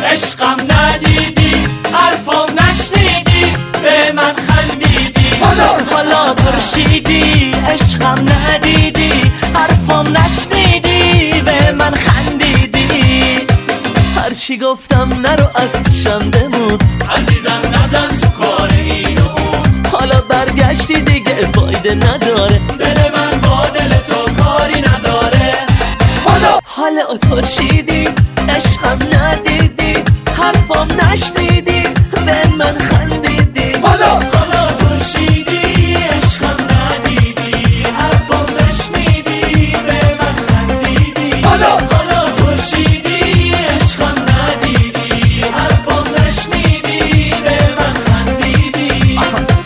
عشقم ندیدی، حرفم نشنیدی، به من خندیدی. حالا ترشیدی، عشقم ندیدی، حرفم نشنیدی، به من خندیدی. هرچی گفتم نرو از پیشم بمون، عزیزم نزن تو کار این و اون. حالا برگشتی دیگه فایده نداره، دل من با دل تو کاری نداره. حالا ترشیدی، عشقم ندیدی، حرفم نشنیدی، به من خندیدی. حالا ترشیدی، عشقم ندیدی، حرفم نشنیدی، به من خندیدی. حالا ترشیدی، عشقم ندیدی، حرفم نشنیدی، به من خندیدی.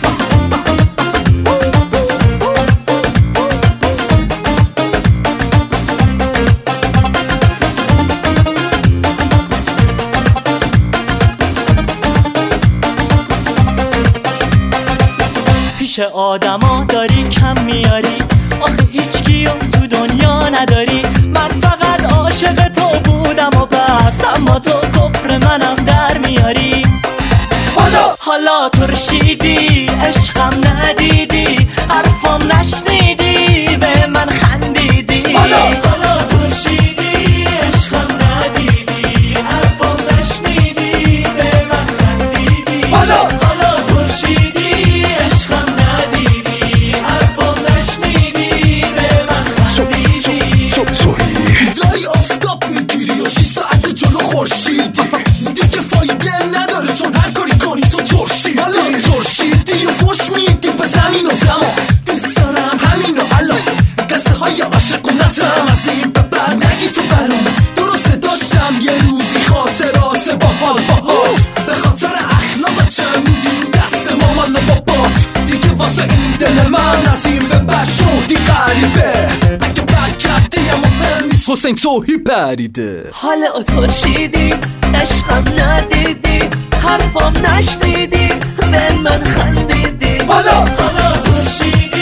پیش آدما داری کم میاری، آخه هیچ کیو تو دنیا نداری. من فقط عاشق تو بودم و بس، اما تو کفر منم در میاری. حالا ترشیدی، عشقم ندیدی، حرفم نشنیدی، به من خندیدی. حالا ترشیدی، عشقم ندیدی، حرفم نشنیدی، به من خندیدی. حالا ترشیدی، عشقم ندیدی، حرفم نشنیدی، به من خندیدی. داری آفتاب میگیری و 6 ساعت جلو خورشیدی، دیگه فایده نداره چون هر کاری کنی تو ترشیدی. ترشیدی و فوش میدی به زمین و زمان، دوست دارم همین و الان قصه های عاشقونتم. از این به بعد نگی تو برام، درسته داشتم یه روزی خاطرات باحال باهات، به خاطر اخلاقت چمیدی رو دست مامان و بابات. دیگه واسه این دل من از این به بعد شدی غریبه، اگه برگردی اما مهم نیست حسین توهی پریده. حالا ترشیدی، عشقم ندیدی، حرفم نشنیدی، به من خندیدی. حالا ترشیدی،